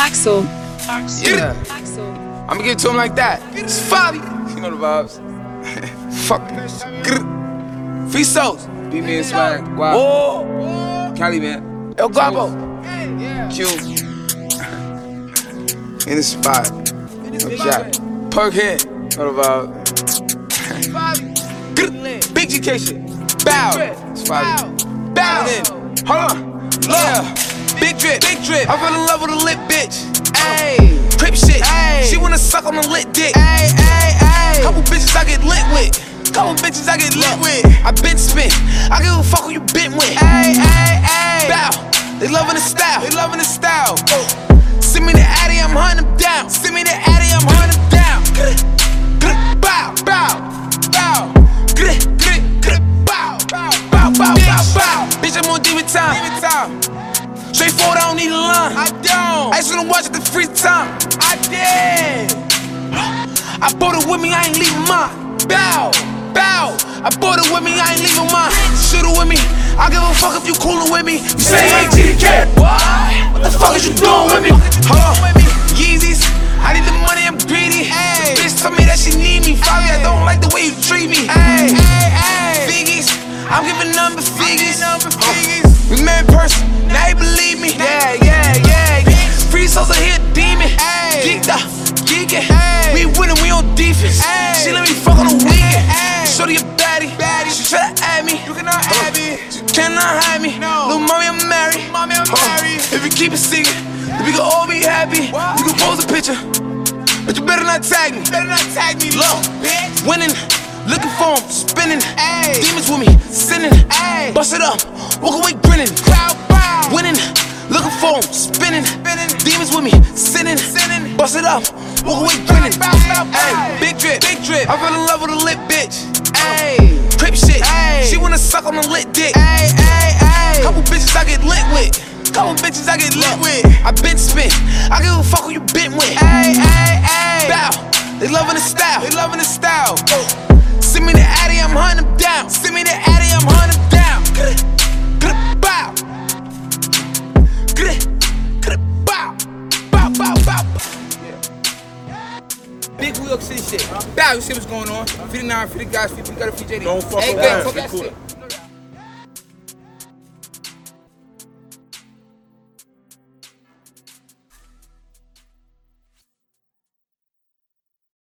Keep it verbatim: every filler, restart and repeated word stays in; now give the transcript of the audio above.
Axel. Yeah. Axel. I'ma give it to him like that. It's Fabi. You know the vibes. Fuck. Free souls. Beat me and swag. Wow. Oh. Cali, man. El Guapo. Q. In the spot. No Jack. Perk head. Know the vibes. Big G K shit. Bow. It's Fabi. Bow. Then. Hold on. Yeah. Big drip. Big drip. I fell in love with a lit bitch. Ayy. Crip shit. Ay. She wanna suck on a lit dick. Ay, ay, ay. Couple bitches I get lit with. Couple bitches I get lit with. I been spit. I give a fuck who you been with. Ay, ay, ay. Bow. They loving the style. They loving the style. Send me the Addy, I'm hunting them down. Send me the Addy, I'm hunting them down. Bow, bow, bow. Bow, bow, bow, bow, bow, bow. Bitch, I'm on demon time. Demon time. Straightforward, I don't need a line. I don't. I just wanna watch it the free time. I did. I bought it with me, I ain't leaving mine. Bow, bow. I bought it with me, I ain't leaving mine. Shoot it with me. I give a fuck if you coolin' with me. You say you ain't G D K. What? What the fuck is you doing with me? Hold on. Yeezys. I need the money, I'm greedy. Ay. The bitch told me that she need me. Fabi, I don't like the way you treat me. Ay. Ay, ay. Figgies. I'm giving number figures. Uh, we met in person, now you believe me. Yeah, yeah, yeah, yeah. Free souls are here, demon. Ay. Geeked up, geeking. We winning, we on defense. Ay. She let me fuck on the weekend. Shorty a baddie. baddie. She try to add me. You cannot uh, have me. She cannot hide me. No. Little mommy, I'm married. Mommy, I'm uh, married. If you keep it secret, we can all be happy. What? You can pose a picture, but you better not tag me. Better not tag me. Low, bitch. Winning. Looking for him, spinning, ay. Demons with me, sinning, ay. Bust it up, walk away grinning, crowd bow. Winning, looking for him, spinning, spinning. Demons with me, sinning, sinning. Bust it up, walk away grinning, bow, bow, bow. Ay. Big drip, big drip. I fell in love with a lit bitch. Ay. Crip shit, ay. She wanna suck on a lit dick. Ay, ay, ay. Couple bitches I get lit with. Couple bitches I get lit with. I been spit. I give a fuck who you been with. Ay, ay, ay. Bow. They loving the style. They loving the style. Send me the Addy, I'm hunting them down. Send me the Addy, I'm hunting them down. Bow. Bow. Bow, bow, bow. Big New York City shit. Bow, you see what's going on? fifty-nine, fifty guys, fifty, got a F J D. Don't fuck hey, around. Fuck that shit.